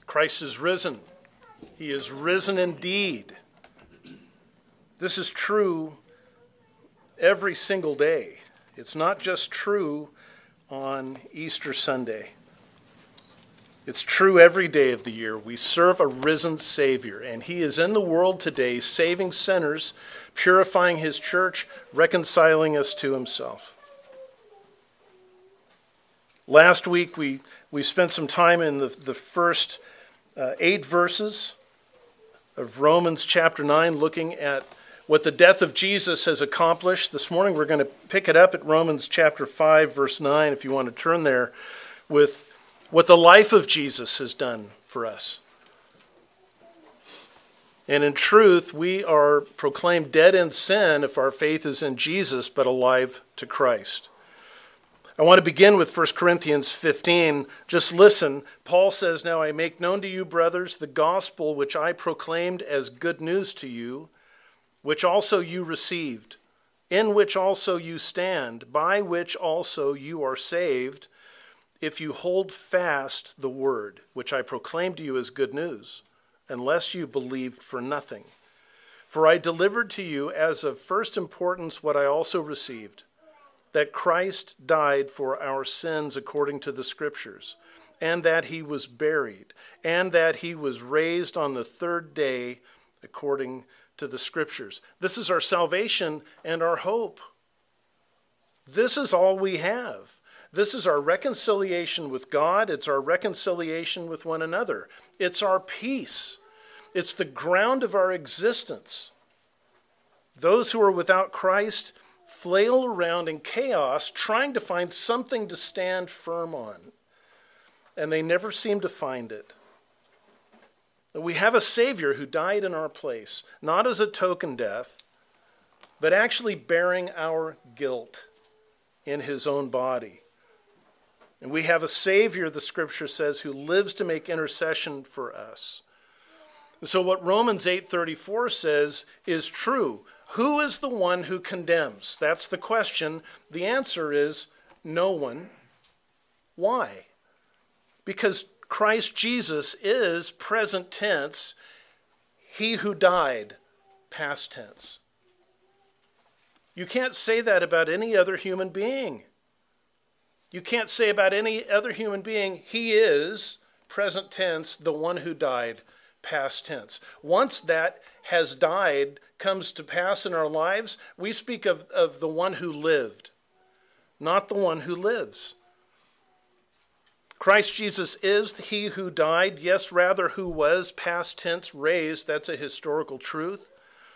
Christ is risen. He is risen indeed. This is true every single day. It's not just true on Easter Sunday. It's true every day of the year. We serve a risen Savior, and he is in the world today, saving sinners, purifying his church, reconciling us to himself. Last week, we spent some time in the first 8 verses of Romans chapter 9, looking at what the death of Jesus has accomplished. This morning, we're going to pick it up at Romans chapter 5, verse 9, if you want to turn there, with what the life of Jesus has done for us. And in truth, we are proclaimed dead in sin if our faith is in Jesus, but alive to Christ. I want to begin with 1 Corinthians 15. Just listen. Paul says, "Now I make known to you, brothers, the gospel which I proclaimed as good news to you, which also you received, in which also you stand, by which also you are saved, if you hold fast the word, which I proclaimed to you as good news, unless you believed for nothing. For I delivered to you as of first importance what I also received, that Christ died for our sins according to the Scriptures, and that he was buried, and that he was raised on the third day according to the Scriptures." This is our salvation and our hope. This is all we have. This is our reconciliation with God. It's our reconciliation with one another. It's our peace. It's the ground of our existence. Those who are without Christ flail around in chaos trying to find something to stand firm on, and they never seem to find it. We have a Savior who died in our place, not as a token death, but actually bearing our guilt in his own body. And we have a Savior, the Scripture says, who lives to make intercession for us. And so what Romans 8:34 says is true. Who is the one who condemns? That's the question. The answer is no one. Why? Because Christ Jesus is present tense, he who died, past tense. You can't say that about any other human being. You can't say about any other human being, he is, present tense, the one who died, past tense. Once that has died, comes to pass in our lives, we speak of the one who lived, not the one who lives. Christ Jesus is he who died, yes, rather who was, past tense, raised. That's a historical truth.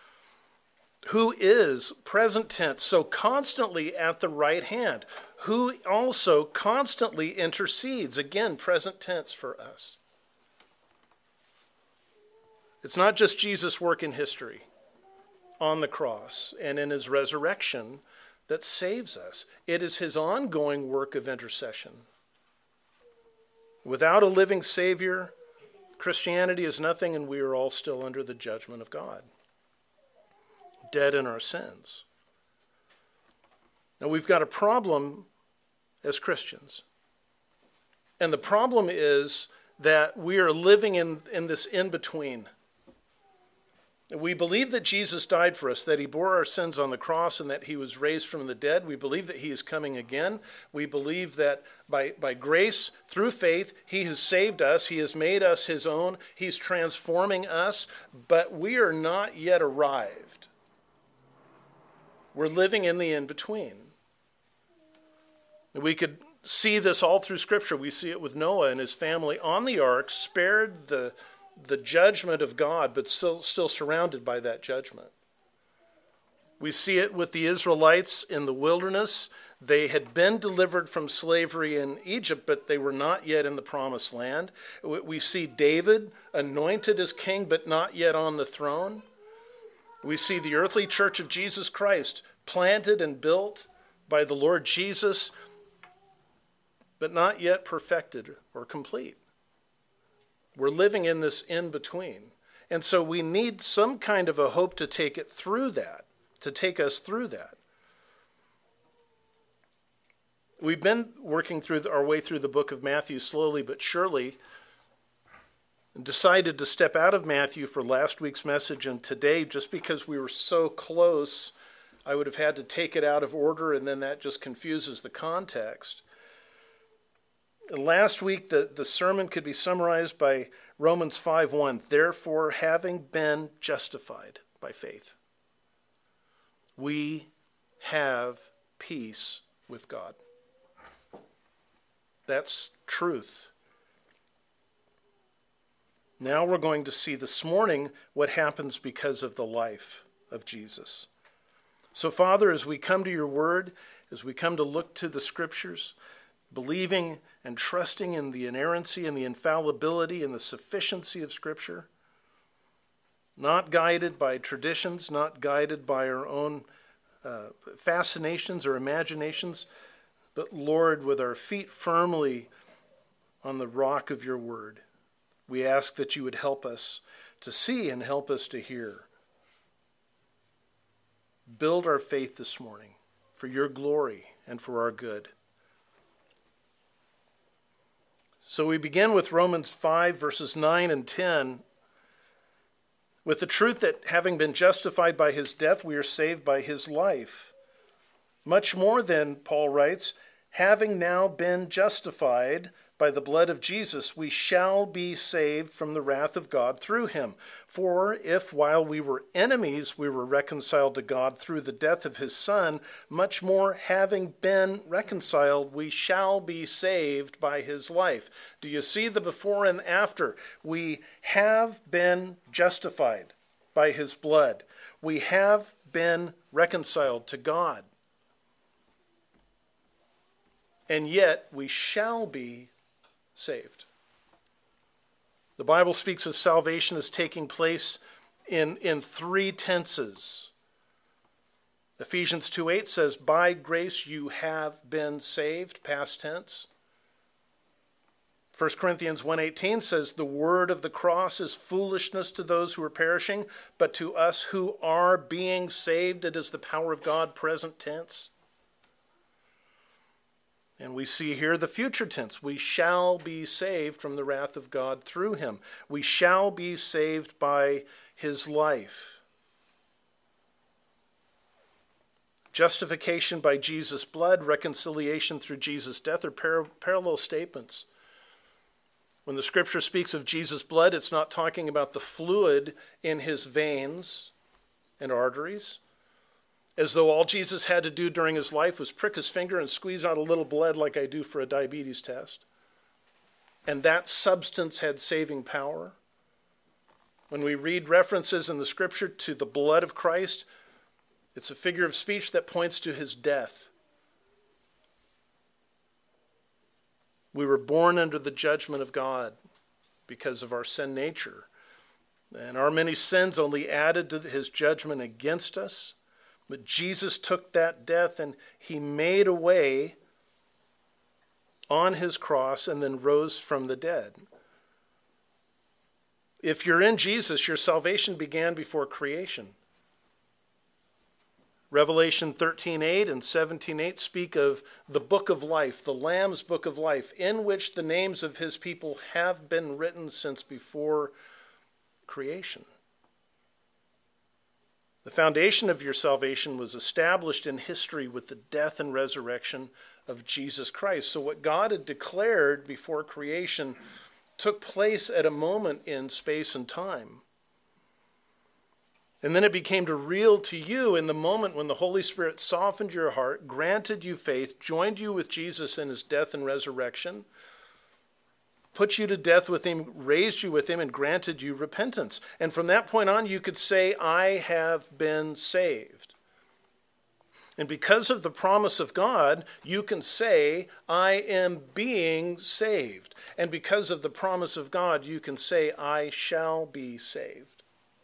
Who is, present tense, so constantly at the right hand, who also constantly intercedes, again, present tense for us. It's not just Jesus' work in history on the cross and in his resurrection that saves us. It is his ongoing work of intercession. Without a living Savior, Christianity is nothing, and we are all still under the judgment of God, dead in our sins. Now, we've got a problem as Christians. And the problem is that we are living in this in-between. We believe that Jesus died for us, that he bore our sins on the cross, and that he was raised from the dead. We believe that he is coming again. We believe that by grace, through faith, he has saved us. He has made us his own. He's transforming us, but we are not yet arrived. We're living in the in-between. We could see this all through Scripture. We see it with Noah and his family on the ark, spared the judgment of God, but still surrounded by that judgment. We see it with the Israelites in the wilderness. They had been delivered from slavery in Egypt, but they were not yet in the promised land. We see David anointed as king, but not yet on the throne. We see the earthly church of Jesus Christ planted and built by the Lord Jesus, but not yet perfected or complete. We're living in this in-between. And so we need some kind of a hope to take it through that, to take us through that. We've been working through our way through the book of Matthew slowly but surely. and decided to step out of Matthew for last week's message and today, just because we were so close, I would have had to take it out of order, and then that just confuses the context. Last week, the sermon could be summarized by Romans 5:1. Therefore, having been justified by faith, we have peace with God. That's truth. Now we're going to see this morning what happens because of the life of Jesus. So, Father, as we come to your word, as we come to look to the scriptures, believing and trusting in the inerrancy and the infallibility and the sufficiency of Scripture, not guided by traditions, not guided by our own fascinations or imaginations, but, Lord, with our feet firmly on the rock of your word, we ask that you would help us to see and help us to hear. Build our faith this morning for your glory and for our good. So we begin with Romans 5, verses 9 and 10, with the truth that having been justified by his death, we are saved by his life. Much more than, Paul writes, having now been justified by the blood of Jesus, we shall be saved from the wrath of God through him. For if while we were enemies, we were reconciled to God through the death of his Son, much more having been reconciled, we shall be saved by his life. Do you see the before and after? We have been justified by his blood. We have been reconciled to God. And yet we shall be saved. The Bible speaks of salvation as taking place in three tenses. Ephesians 2:8 says, by grace you have been saved, past tense. 1 Corinthians 1:18 says, the word of the cross is foolishness to those who are perishing, but to us who are being saved, it is the power of God, present tense. And we see here the future tense. We shall be saved from the wrath of God through him. We shall be saved by his life. Justification by Jesus' blood, reconciliation through Jesus' death are parallel statements. When the scripture speaks of Jesus' blood, it's not talking about the fluid in his veins and arteries, as though all Jesus had to do during his life was prick his finger and squeeze out a little blood like I do for a diabetes test. And that substance had saving power. When we read references in the scripture to the blood of Christ, it's a figure of speech that points to his death. We were born under the judgment of God because of our sin nature. And our many sins only added to his judgment against us. But Jesus took that death and he made a way on his cross and then rose from the dead. If you're in Jesus, your salvation began before creation. Revelation 13:8 and 17:8 speak of the book of life, the Lamb's book of life, in which the names of his people have been written since before creation. The foundation of your salvation was established in history with the death and resurrection of Jesus Christ. So what God had declared before creation took place at a moment in space and time. And then it became real to you in the moment when the Holy Spirit softened your heart, granted you faith, joined you with Jesus in his death and resurrection, put you to death with him, raised you with him, and granted you repentance. And from that point on, you could say, I have been saved. And because of the promise of God, you can say, I am being saved. And because of the promise of God, you can say, I shall be saved.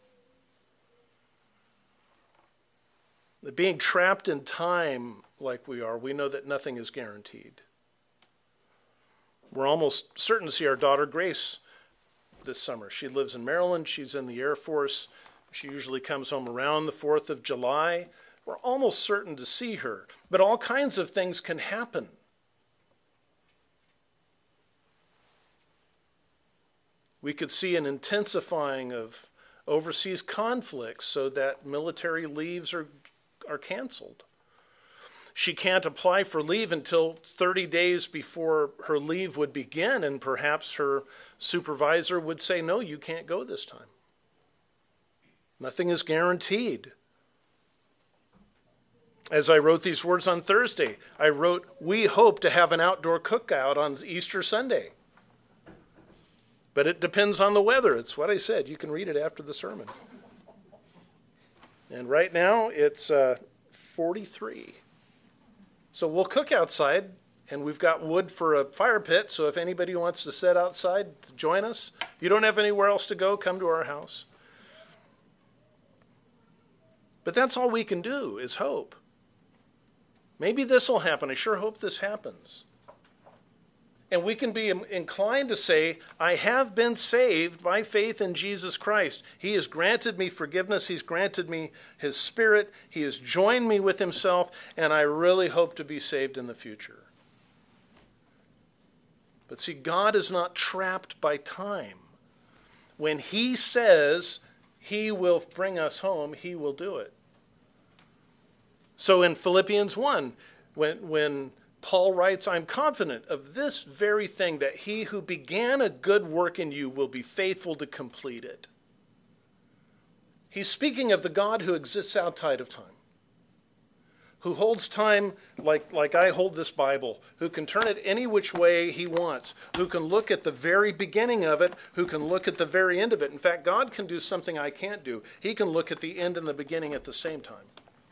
Being trapped in time like we are, we know that nothing is guaranteed. We're almost certain to see our daughter Grace this summer. She lives in Maryland. She's in the Air Force. She usually comes home around the 4th of July. We're almost certain to see her. But all kinds of things can happen. We could see an intensifying of overseas conflicts so that military leaves are canceled. She can't apply for leave until 30 days before her leave would begin, and perhaps her supervisor would say, no, you can't go this time. Nothing is guaranteed. As I wrote these words on Thursday, I wrote, we hope to have an outdoor cookout on Easter Sunday. But it depends on the weather. It's what I said. You can read it after the sermon. And right now it's 43. So we'll cook outside, and we've got wood for a fire pit, so if anybody wants to sit outside, join us. If you don't have anywhere else to go, come to our house. But that's all we can do is hope. Maybe this will happen. I sure hope this happens. And we can be inclined to say, I have been saved by faith in Jesus Christ. He has granted me forgiveness. He's granted me his Spirit. He has joined me with himself, and I really hope to be saved in the future. But see, God is not trapped by time. When he says he will bring us home, he will do it. So in Philippians 1, when Paul writes, I'm confident of this very thing, that he who began a good work in you will be faithful to complete it. He's speaking of the God who exists outside of time, who holds time like I hold this Bible, who can turn it any which way he wants, who can look at the very beginning of it, who can look at the very end of it. In fact, God can do something I can't do. He can look at the end and the beginning at the same time.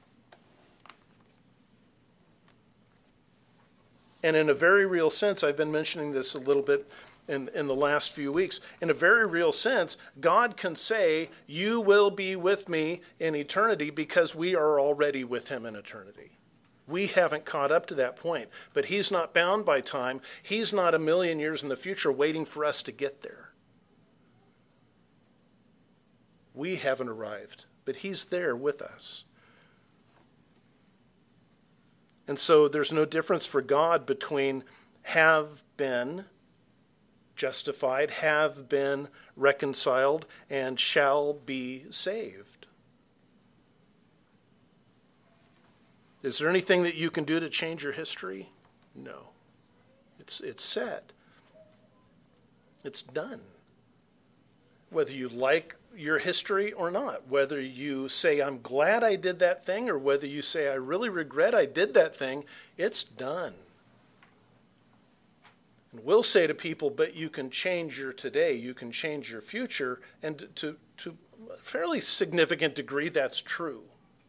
And in a very real sense, I've been mentioning this a little bit in the last few weeks. In a very real sense, God can say, you will be with me in eternity, because we are already with him in eternity. We haven't caught up to that point, but he's not bound by time. He's not a million years in the future waiting for us to get there. We haven't arrived, but he's there with us. And so there's no difference for God between have been justified, have been reconciled, and shall be saved. Is there anything that you can do to change your history? No. It's set. It's done. Whether you like your history or not, whether you say, I'm glad I did that thing, or whether you say, I really regret I did that thing, it's done. And we'll say to people, but you can change your today, you can change your future, and to a fairly significant degree, that's true.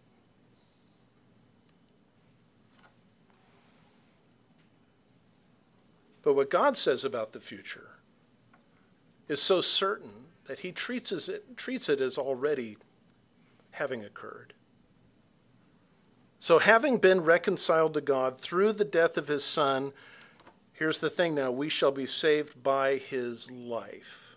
But what God says about the future is so certain that he treats it as already having occurred. So having been reconciled to God through the death of his Son, here's the thing now, we shall be saved by his life.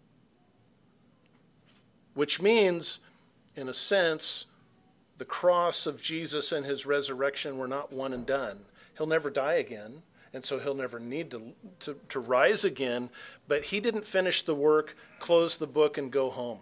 Which means, in a sense, the cross of Jesus and his resurrection were not one and done. He'll never die again. And so he'll never need to rise again. But he didn't finish the work, close the book, and go home.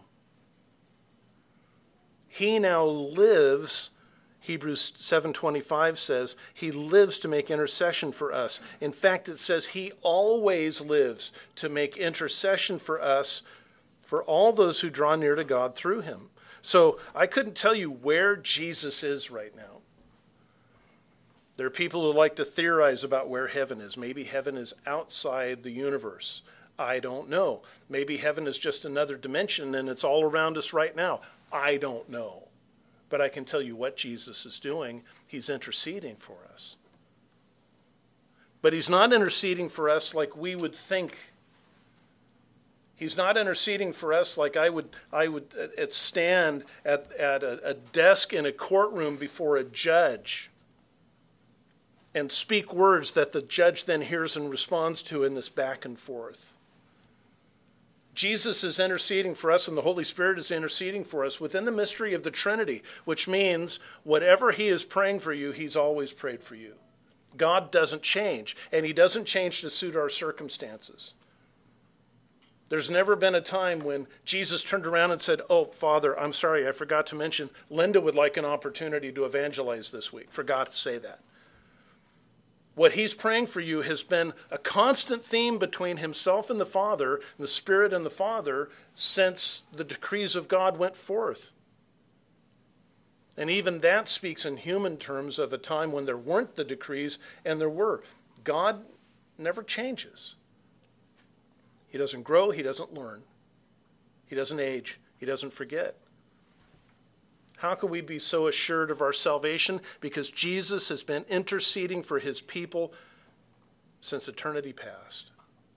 He now lives, Hebrews 7:25 says, he lives to make intercession for us. In fact, it says he always lives to make intercession for us, for all those who draw near to God through him. So I couldn't tell you where Jesus is right now. There are people who like to theorize about where heaven is. Maybe heaven is outside the universe. I don't know. Maybe heaven is just another dimension and it's all around us right now. I don't know. But I can tell you what Jesus is doing. He's interceding for us. But he's not interceding for us like we would think. He's not interceding for us like I would stand at a desk in a courtroom before a judge and speak words that the judge then hears and responds to in this back and forth. Jesus is interceding for us, and the Holy Spirit is interceding for us within the mystery of the Trinity, which means whatever he is praying for you, he's always prayed for you. God doesn't change, and he doesn't change to suit our circumstances. There's never been a time when Jesus turned around and said, "Oh, Father, I'm sorry, I forgot to mention, Linda would like an opportunity to evangelize this week." Forgot to say that. What he's praying for you has been a constant theme between himself and the Father, the Spirit and the Father, since the decrees of God went forth. And even that speaks in human terms of a time when there weren't the decrees and there were. God never changes. He doesn't grow, he doesn't learn. He doesn't age, he doesn't forget. How can we be so assured of our salvation? Because Jesus has been interceding for his people since eternity past.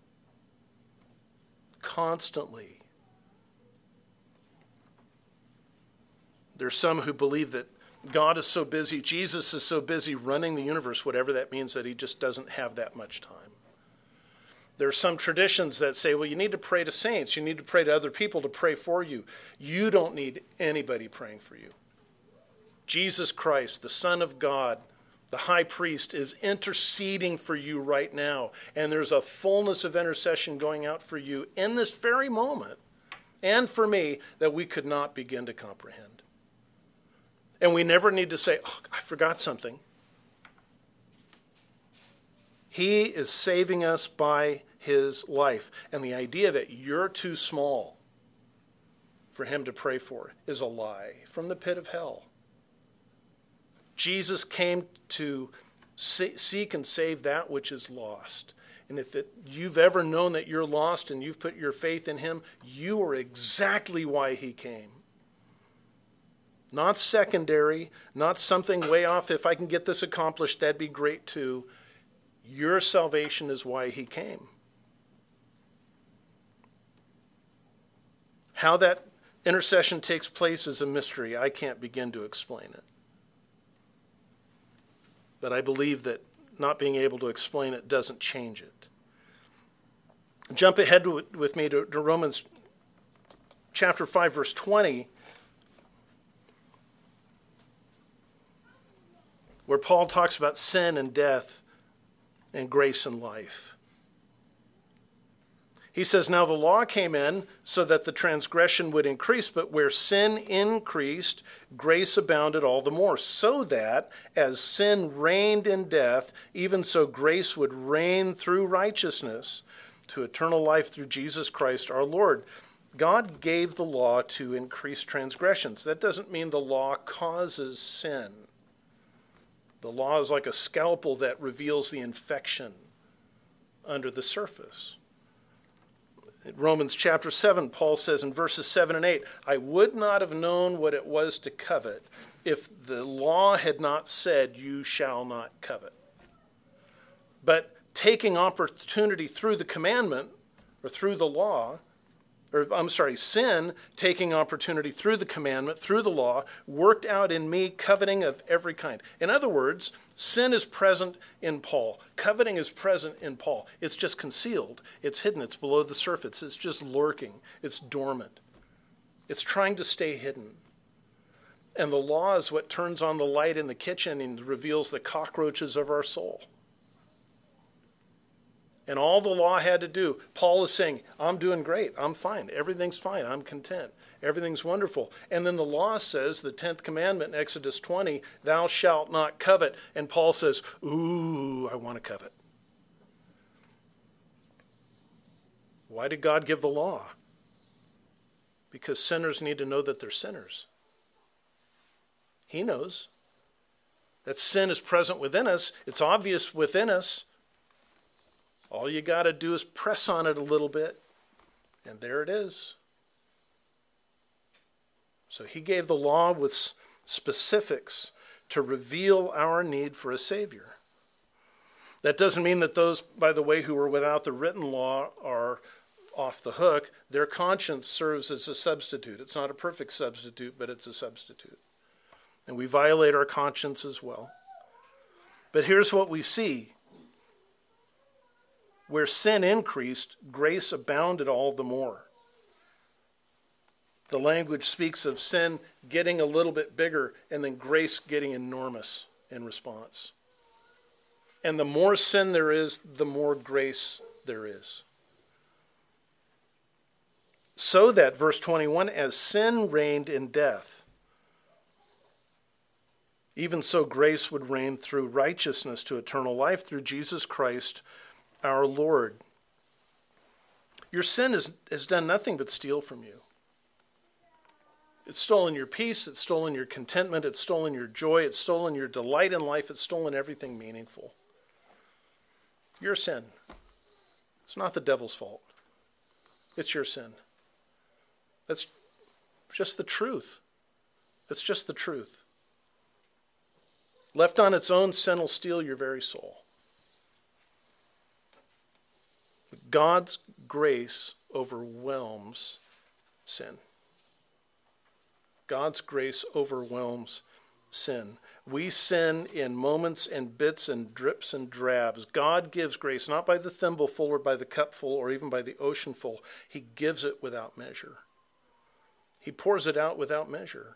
Constantly. There's some who believe that God is so busy, Jesus is so busy running the universe, whatever that means, that he just doesn't have that much time. There are some traditions that say, well, you need to pray to saints. You need to pray to other people to pray for you. You don't need anybody praying for you. Jesus Christ, the Son of God, the high priest, is interceding for you right now. And there's a fullness of intercession going out for you in this very moment, and for me, that we could not begin to comprehend. And we never need to say, "Oh, I forgot something." He is saving us by his life. And the idea that you're too small for him to pray for is a lie from the pit of hell. Jesus came to seek and save that which is lost. And if you've ever known that you're lost and you've put your faith in him, you are exactly why he came. Not secondary, not something way off. If I can get this accomplished, that'd be great too. Your salvation is why he came. How that intercession takes place is a mystery. I can't begin to explain it. But I believe that not being able to explain it doesn't change it. Jump ahead with me to Romans chapter 5, verse 20, where Paul talks about sin and death and grace and life. He says, now the law came in so that the transgression would increase, but where sin increased, grace abounded all the more, so that as sin reigned in death, even so grace would reign through righteousness to eternal life through Jesus Christ our Lord. God gave the law to increase transgressions. That doesn't mean the law causes sin. The law is like a scalpel that reveals the infection under the surface. In Romans chapter 7, Paul says in verses 7 and 8, I would not have known what it was to covet if the law had not said, you shall not covet. But taking opportunity through the commandment, or through the law, sin taking opportunity through the commandment, through the law, worked out in me coveting of every kind. In other words, sin is present in Paul. Coveting is present in Paul. It's just concealed. It's hidden. It's below the surface. It's just lurking. It's dormant. It's trying to stay hidden. And the law is what turns on the light in the kitchen and reveals the cockroaches of our soul. And all the law had to do, Paul is saying, I'm doing great. I'm fine. Everything's fine. I'm content. Everything's wonderful. And then the law says, the 10th commandment in Exodus 20, thou shalt not covet. And Paul says, ooh, I want to covet. Why did God give the law? Because sinners need to know that they're sinners. He knows that sin is present within us. It's obvious within us. All you got to do is press on it a little bit, and there it is. So he gave the law with specifics to reveal our need for a Savior. That doesn't mean that those, by the way, who are without the written law are off the hook. Their conscience serves as a substitute. It's not a perfect substitute, but it's a substitute. And we violate our conscience as well. But here's what we see. Where sin increased, grace abounded all the more. The language speaks of sin getting a little bit bigger and then grace getting enormous in response. And the more sin there is, the more grace there is. So that, verse 21, as sin reigned in death, even so grace would reign through righteousness to eternal life through Jesus Christ our Lord. Your sin has done nothing but steal from you. It's stolen your peace, it's stolen your contentment, it's stolen your joy, it's stolen your delight in life, it's stolen everything meaningful. Your sin. It's not the devil's fault. It's your sin. That's just the truth. It's just the truth. Left on its own, sin will steal your very soul. God's grace overwhelms sin. God's grace overwhelms sin. We sin in moments and bits and drips and drabs. God gives grace not by the thimbleful or by the cupful or even by the oceanful. He gives it without measure. He pours it out without measure.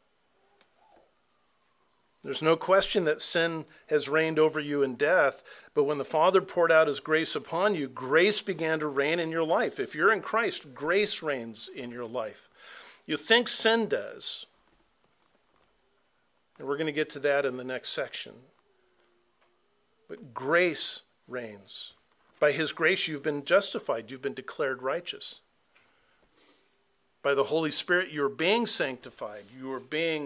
There's no question that sin has reigned over you in death, but when the Father poured out his grace upon you, grace began to reign in your life. If you're in Christ, grace reigns in your life. You think sin does, and we're going to get to that in the next section. But grace reigns. By his grace, you've been justified. You've been declared righteous. By the Holy Spirit, you're being sanctified. You are being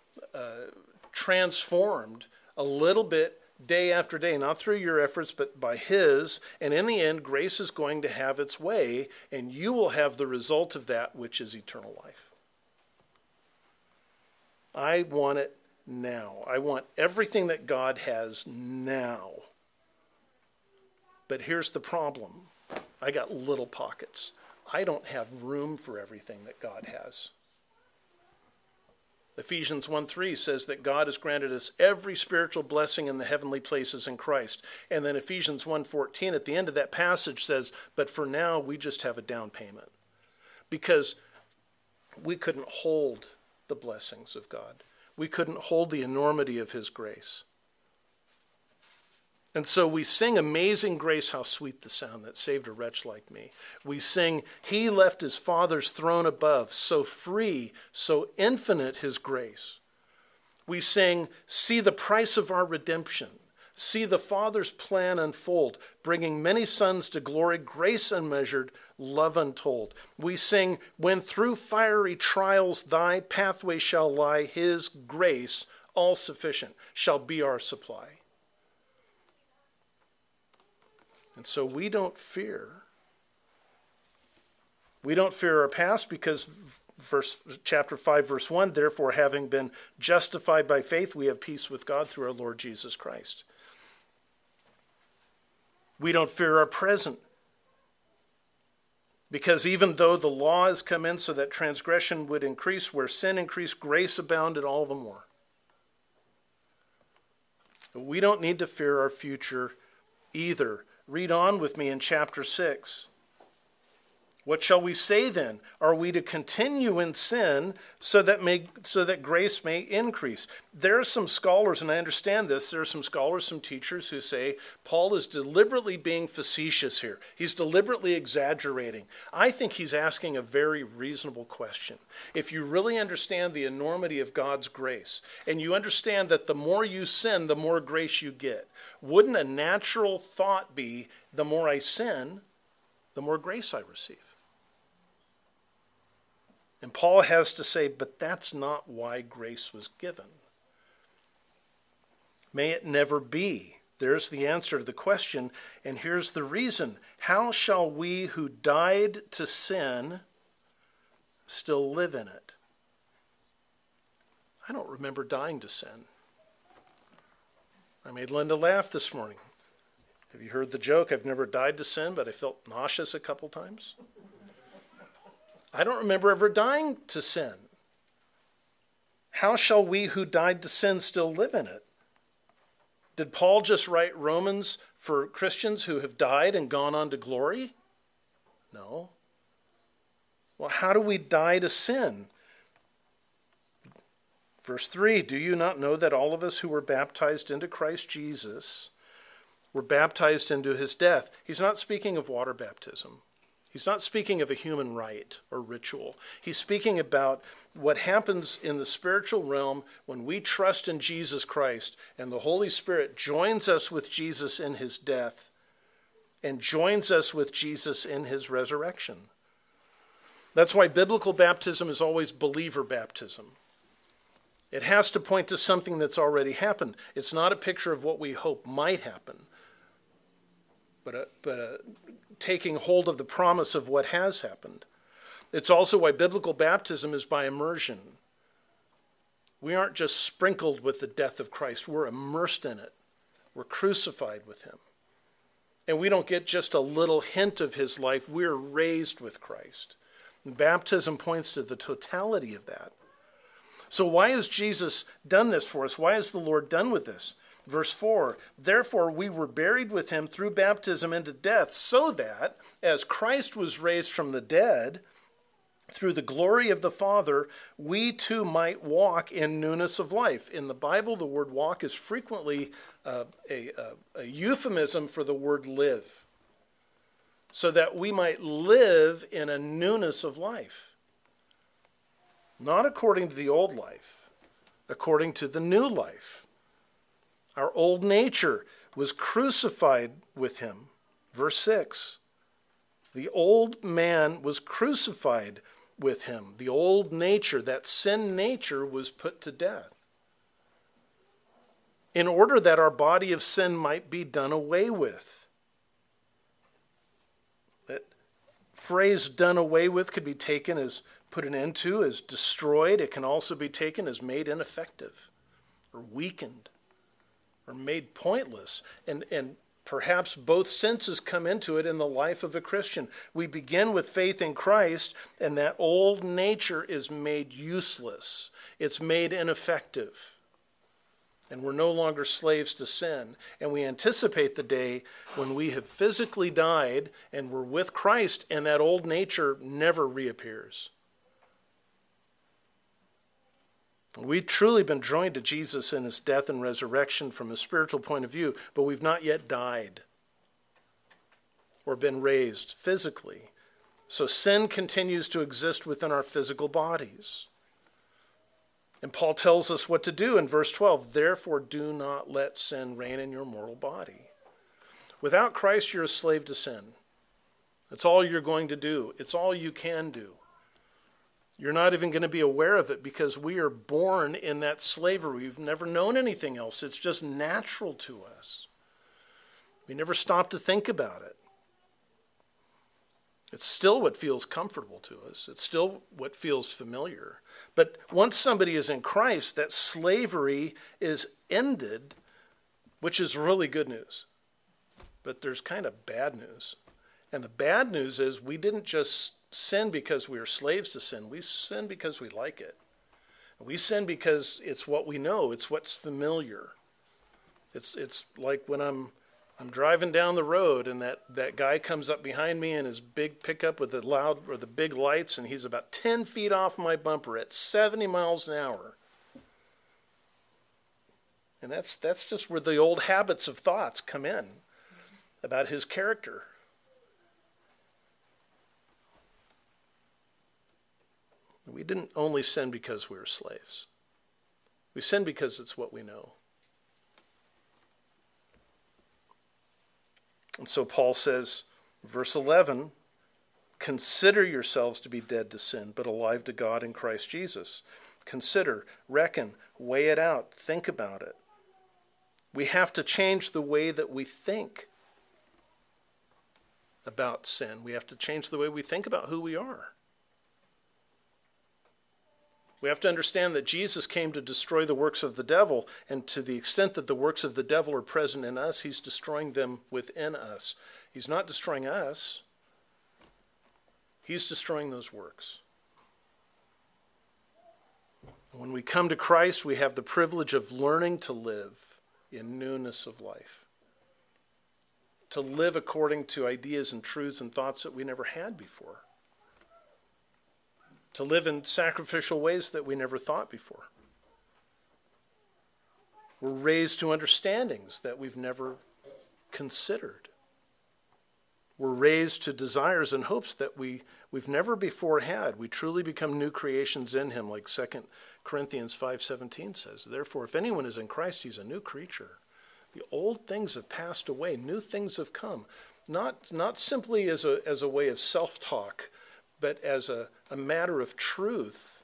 transformed a little bit day after day, not through your efforts, but by his. And in the end, grace is going to have its way, and you will have the result of that, which is eternal life. I want it now. I want everything that God has now. But here's the problem. I got little pockets. I don't have room for everything that God has. Ephesians 1:3 says that God has granted us every spiritual blessing in the heavenly places in Christ. And then Ephesians 1:14 at the end of that passage says, but for now we just have a down payment. Because we couldn't hold the blessings of God. We couldn't hold the enormity of his grace. And so we sing Amazing Grace, how sweet the sound that saved a wretch like me. We sing, he left his Father's throne above, so free, so infinite his grace. We sing, see the price of our redemption. See the Father's plan unfold, bringing many sons to glory, grace unmeasured, love untold. We sing, when through fiery trials thy pathway shall lie, his grace, all sufficient, shall be our supply. And so we don't fear. We don't fear our past because chapter 5, verse 1, therefore having been justified by faith, we have peace with God through our Lord Jesus Christ. We don't fear our present because even though the law has come in so that transgression would increase, where sin increased, grace abounded all the more. But we don't need to fear our future either. Read on with me in chapter 6. What shall we say then? Are we to continue in sin so that grace may increase? There are some scholars, and I understand this, there are some scholars, some teachers who say Paul is deliberately being facetious here. He's deliberately exaggerating. I think he's asking a very reasonable question. If you really understand the enormity of God's grace, and you understand that the more you sin, the more grace you get, wouldn't a natural thought be, the more I sin, the more grace I receive? And Paul has to say, but that's not why grace was given. May it never be. There's the answer to the question, and here's the reason. How shall we who died to sin still live in it? I don't remember dying to sin. I made Linda laugh this morning. Have you heard the joke? I've never died to sin, but I felt nauseous a couple times. I don't remember ever dying to sin. How shall we who died to sin still live in it? Did Paul just write Romans for Christians who have died and gone on to glory? No. Well, how do we die to sin? Verse 3, do you not know that all of us who were baptized into Christ Jesus were baptized into his death? He's not speaking of water baptism. He's not speaking of a human rite or ritual. He's speaking about what happens in the spiritual realm when we trust in Jesus Christ and the Holy Spirit joins us with Jesus in his death and joins us with Jesus in his resurrection. That's why biblical baptism is always believer baptism. It has to point to something that's already happened. It's not a picture of what we hope might happen, but taking hold of the promise of what has happened. It's also why biblical baptism is by immersion. We aren't just sprinkled with the death of Christ. We're immersed in it. We're crucified with him. And we don't get just a little hint of his life. We're raised with Christ. And baptism points to the totality of that. So why has Jesus done this for us? Why is the Lord done with this? Verse 4, therefore we were buried with him through baptism into death, so that, as Christ was raised from the dead, through the glory of the Father, we too might walk in newness of life. In the Bible, the word walk is frequently a euphemism for the word live, so that we might live in a newness of life. Not according to the old life, according to the new life. Our old nature was crucified with him. Verse 6, the old man was crucified with him. The old nature, that sin nature, was put to death, in order that our body of sin might be done away with. That phrase done away with could be taken as put an end to, as destroyed. It can also be taken as made ineffective or weakened or made pointless. And perhaps both senses come into it in the life of a Christian. We begin with faith in Christ, and that old nature is made useless. It's made ineffective. And we're no longer slaves to sin. And we anticipate the day when we have physically died and we're with Christ, and that old nature never reappears. We've truly been joined to Jesus in his death and resurrection from a spiritual point of view, but we've not yet died or been raised physically. So sin continues to exist within our physical bodies. And Paul tells us what to do in verse 12. Therefore, do not let sin reign in your mortal body. Without Christ, you're a slave to sin. That's all you're going to do. It's all you can do. You're not even going to be aware of it because we are born in that slavery. We've never known anything else. It's just natural to us. We never stop to think about it. It's still what feels comfortable to us. It's still what feels familiar. But once somebody is in Christ, that slavery is ended, which is really good news. But there's kind of bad news. And the bad news is we didn't just sin because we are slaves to sin. We sin because we like it. We sin because it's what we know. It's what's familiar. It's like when I'm driving down the road and that guy comes up behind me in his big pickup with the big lights, and he's about 10 feet off my bumper at 70 miles an hour. And that's just where the old habits of thoughts come in about his character. We didn't only sin because we were slaves. We sin because it's what we know. And so Paul says, verse 11, consider yourselves to be dead to sin, but alive to God in Christ Jesus. Consider, reckon, weigh it out, think about it. We have to change the way that we think about sin. We have to change the way we think about who we are. We have to understand that Jesus came to destroy the works of the devil, and to the extent that the works of the devil are present in us, he's destroying them within us. He's not destroying us. He's destroying those works. When we come to Christ, we have the privilege of learning to live in newness of life, to live according to ideas and truths and thoughts that we never had before, to live in sacrificial ways that we never thought before. We're raised to understandings that we've never considered. We're raised to desires and hopes that we've never before had. We truly become new creations in him, like 2 Corinthians 5:17 says. Therefore, if anyone is in Christ, he's a new creature. The old things have passed away, new things have come. Not simply as a way of self-talk, but as a matter of truth.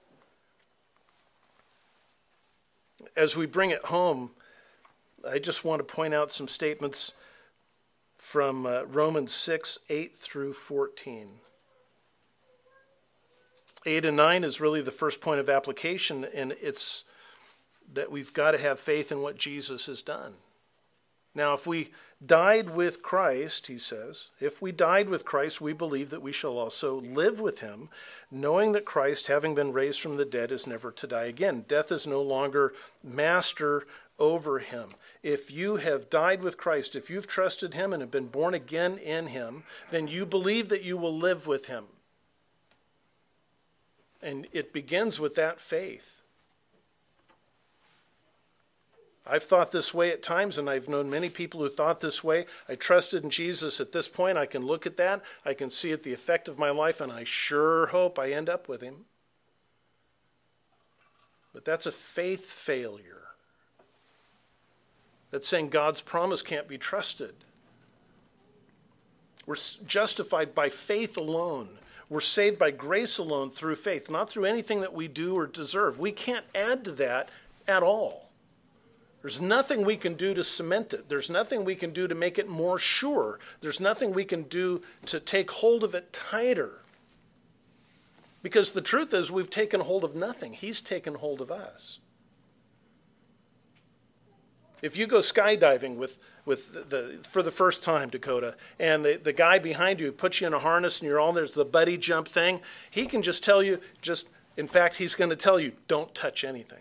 As we bring it home, I just want to point out some statements from Romans 6:8-14. 8 and 9 is really the first point of application, and it's that we've got to have faith in what Jesus has done. Now, if we died with Christ, he says, if we died with Christ, we believe that we shall also live with him, knowing that Christ, having been raised from the dead, is never to die again. Death is no longer master over him. If you have died with Christ, if you've trusted him and have been born again in him, then you believe that you will live with him. And it begins with that faith. I've thought this way at times, and I've known many people who thought this way. I trusted in Jesus at this point. I can look at that. I can see it the effect of my life, and I sure hope I end up with him. But that's a faith failure. That's saying God's promise can't be trusted. We're justified by faith alone. We're saved by grace alone through faith, not through anything that we do or deserve. We can't add to that at all. There's nothing we can do to cement it. There's nothing we can do to make it more sure. There's nothing we can do to take hold of it tighter. Because the truth is, we've taken hold of nothing. He's taken hold of us. If you go skydiving for the first time, Dakota, and the guy behind you puts you in a harness and you're all there's the buddy jump thing, he can just tell you, in fact, he's going to tell you, don't touch anything.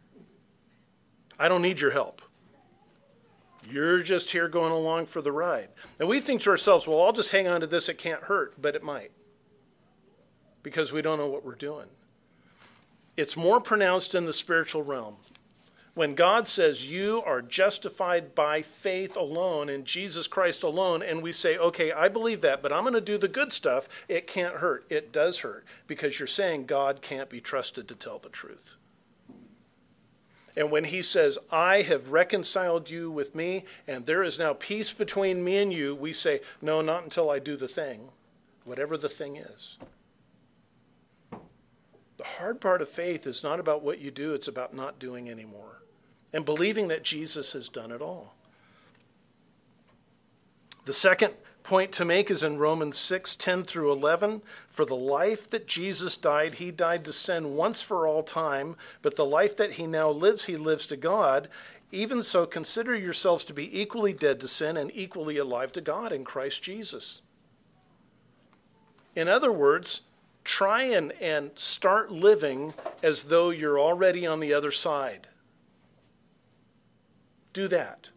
I don't need your help. You're just here going along for the ride. And we think to ourselves, well, I'll just hang on to this, it can't hurt, but it might. Because we don't know what we're doing. It's more pronounced in the spiritual realm. When God says you are justified by faith alone in Jesus Christ alone, and we say, okay, I believe that, but I'm going to do the good stuff, it can't hurt. It does hurt, because you're saying God can't be trusted to tell the truth. And when he says, I have reconciled you with me, and there is now peace between me and you, we say, no, not until I do the thing, whatever the thing is. The hard part of faith is not about what you do, it's about not doing anymore. And believing that Jesus has done it all. The second point to make is in Romans 6:10-11. For the life that Jesus died, he died to sin once for all time, but the life that he now lives, he lives to God. Even so, consider yourselves to be equally dead to sin and equally alive to God in Christ Jesus. In other words, try and start living as though you're already on the other side. Do that.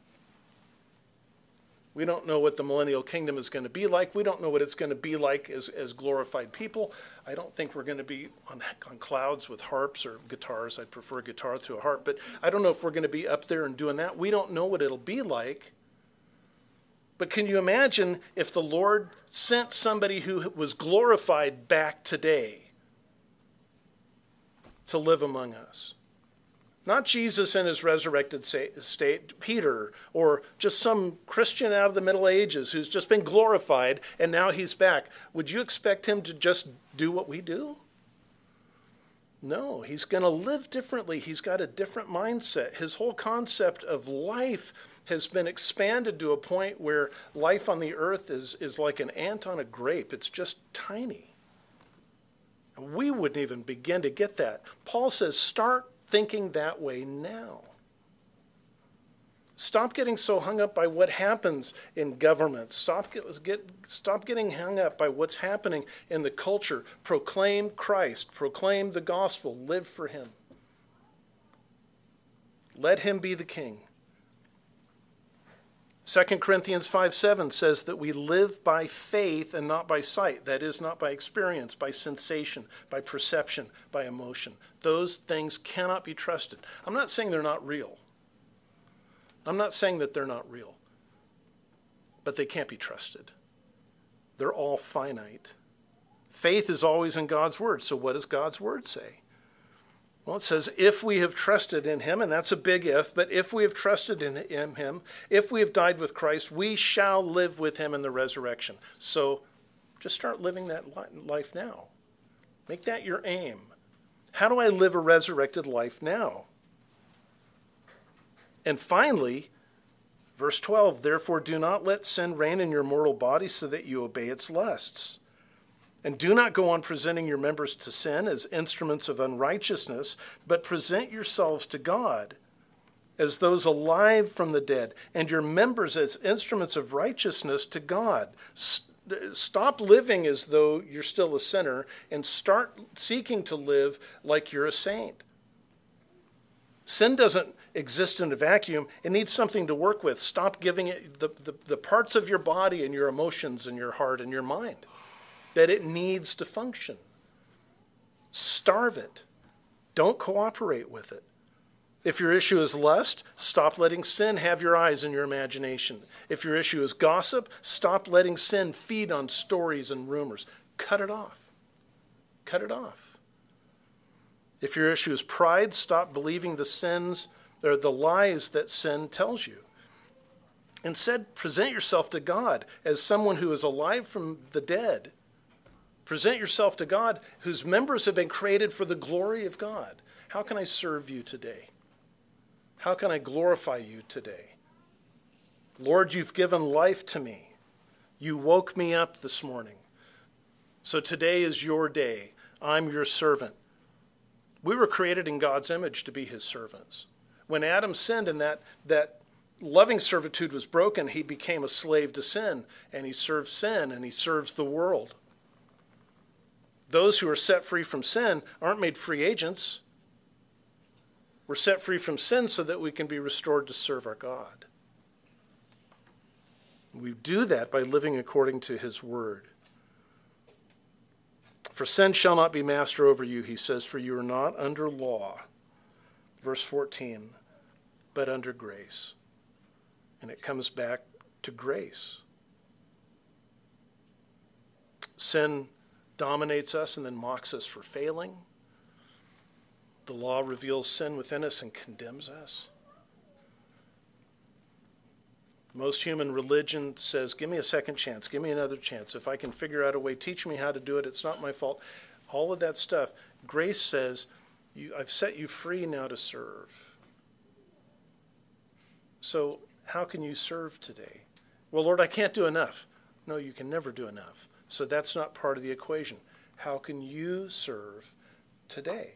We don't know what the millennial kingdom is going to be like. We don't know what it's going to be like as glorified people. I don't think we're going to be on clouds with harps or guitars. I'd prefer a guitar to a harp. But I don't know if we're going to be up there and doing that. We don't know what it'll be like. But can you imagine if the Lord sent somebody who was glorified back today to live among us? Not Jesus in his resurrected state, Peter, or just some Christian out of the Middle Ages who's just been glorified and now he's back. Would you expect him to just do what we do? No, he's going to live differently. He's got a different mindset. His whole concept of life has been expanded to a point where life on the earth is like an ant on a grape. It's just tiny. And we wouldn't even begin to get that. Paul says, start thinking that way now. Stop getting so hung up by what happens in government. Stop getting hung up by what's happening in the culture. Proclaim Christ. Proclaim the gospel. Live for him. Let him be the king. 2 Corinthians 5:7 says that we live by faith and not by sight. That is, not by experience, by sensation, by perception, by emotion. Those things cannot be trusted. I'm not saying they're not real. I'm not saying that they're not real. But they can't be trusted. They're all finite. Faith is always in God's word. So what does God's word say? Well, it says, if we have trusted in him, and that's a big if, but if we have trusted in him, if we have died with Christ, we shall live with him in the resurrection. So just start living that life now. Make that your aim. How do I live a resurrected life now? And finally, verse 12, therefore do not let sin reign in your mortal body so that you obey its lusts. And do not go on presenting your members to sin as instruments of unrighteousness, but present yourselves to God as those alive from the dead, and your members as instruments of righteousness to God. Stop living as though you're still a sinner and start seeking to live like you're a saint. Sin doesn't exist in a vacuum. It needs something to work with. Stop giving it the parts of your body and your emotions and your heart and your mind that it needs to function. Starve it. Don't cooperate with it. If your issue is lust, stop letting sin have your eyes and your imagination. If your issue is gossip, stop letting sin feed on stories and rumors. Cut it off. Cut it off. If your issue is pride, stop believing the sins or the lies that sin tells you. Instead, present yourself to God as someone who is alive from the dead. Present yourself to God whose members have been created for the glory of God. How can I serve you today? How can I glorify you today? Lord, you've given life to me. You woke me up this morning. So today is your day. I'm your servant. We were created in God's image to be his servants. When Adam sinned and that loving servitude was broken, he became a slave to sin, and he serves sin, and he serves the world. Those who are set free from sin aren't made free agents. We're set free from sin so that we can be restored to serve our God. We do that by living according to his word. For sin shall not be master over you, he says, for you are not under law. Verse 14, but under grace. And it comes back to grace. Sin dominates us and then mocks us for failing. The law reveals sin within us and condemns us. Most human religion says, give me a second chance, give me another chance. If I can figure out a way, teach me how to do it. It's not my fault. All of that stuff. Grace says, I've set you free now to serve. So how can you serve today? Well, Lord, I can't do enough. No, you can never do enough. So that's not part of the equation. How can you serve today?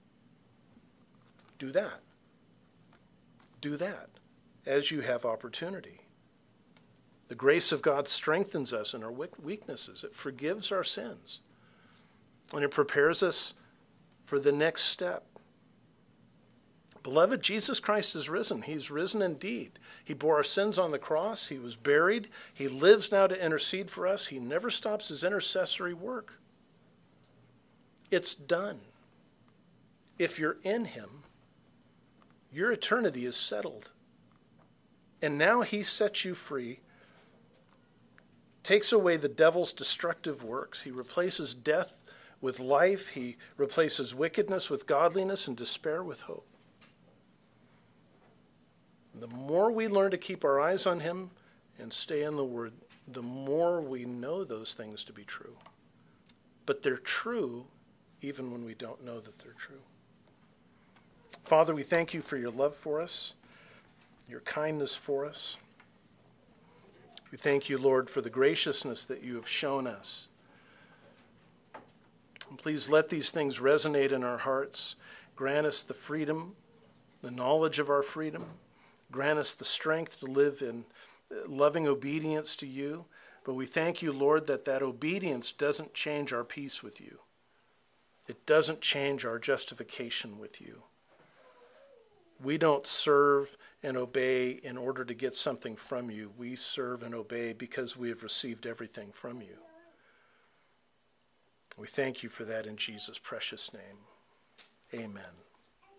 Do that. Do that as you have opportunity. The grace of God strengthens us in our weaknesses. It forgives our sins. And it prepares us for the next step. Beloved, Jesus Christ is risen. He's risen indeed. He bore our sins on the cross. He was buried. He lives now to intercede for us. He never stops his intercessory work. It's done. If you're in him, your eternity is settled. And now he sets you free, takes away the devil's destructive works. He replaces death with life. He replaces wickedness with godliness and despair with hope. The more we learn to keep our eyes on him and stay in the word, the more we know those things to be true. But they're true even when we don't know that they're true. Father, we thank you for your love for us, your kindness for us. We thank you, Lord, for the graciousness that you have shown us. And please let these things resonate in our hearts. Grant us the freedom, the knowledge of our freedom. Grant us the strength to live in loving obedience to you. But we thank you, Lord, that obedience doesn't change our peace with you. It doesn't change our justification with you. We don't serve and obey in order to get something from you. We serve and obey because we have received everything from you. We thank you for that in Jesus' precious name. Amen.